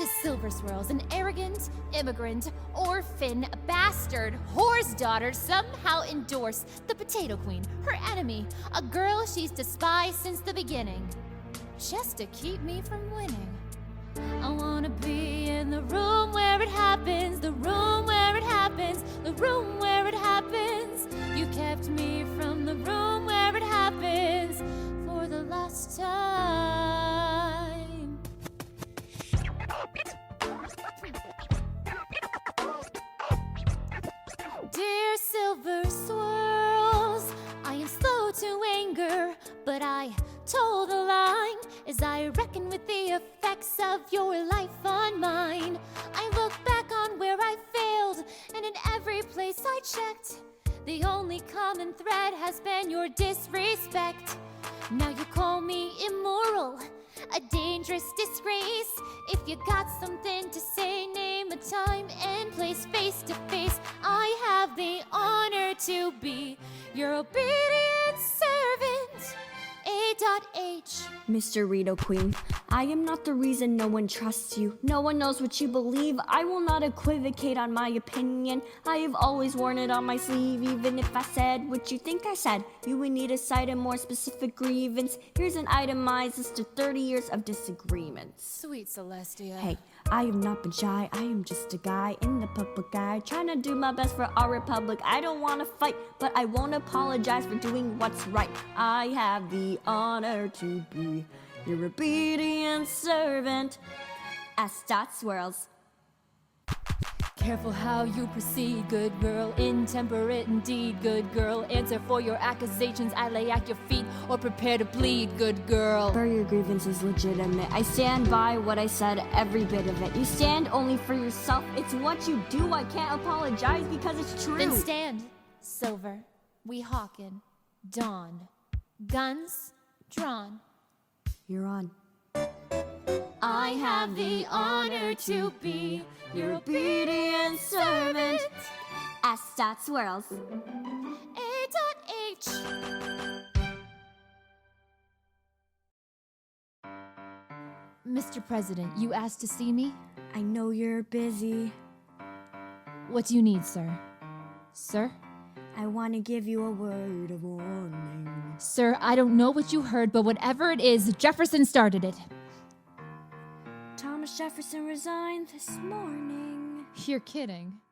Does Silver Swirls, an arrogant, immigrant, orphan, bastard, whore's daughter, somehow endorse the Potato Queen, her enemy, a girl she's despised since the beginning, just to keep me from winning? I wanna be in the room where it happens, the room where it happens, the room where it happens. You kept me from the room where it happens for the last time. Dear Silver Swirls, I am slow to anger, but I told a lie as I reckon with the effects of your life on mine. I look back on where I failed, and in every place I checked, the only common thread has been your disrespect. Now you call me immoral, a dangerous disgrace. If you got something to say, name a time and place, face to face. I have the honor to be your obedient servant. A.H. Mr. Rito Queen, I am not the reason no one trusts you. No one knows what you believe. I will not equivocate on my opinion. I have always worn it on my sleeve. Even if I said what you think I said, you would need to cite a more specific grievance. Here's an itemized list of 30 years of disagreements. Sweet Celestia. Hey, I have not been shy. I am just a guy in the public eye, trying to do my best for our republic. I don't want to fight, but I won't apologize for doing what's right. I have the honor to be your obedient servant. S. Swirls. Careful how you proceed, good girl. Intemperate indeed, good girl. Answer for your accusations I lay at your feet, or prepare to bleed, good girl. For your grievance is legitimate. I stand by what I said, every bit of it. You stand only for yourself. It's what you do. I can't apologize because it's true. Then stand, Silver. We hawkin'. Dawn. Guns drawn. You're on. I have the honor to be your obedient servant. S. Swirls. A.H. Mr. President, you asked to see me? I know you're busy. What do you need, sir? Sir? I want to give you a word of warning. Sir, I don't know what you heard, but whatever it is, Jefferson started it. Thomas Jefferson resigned this morning. You're kidding.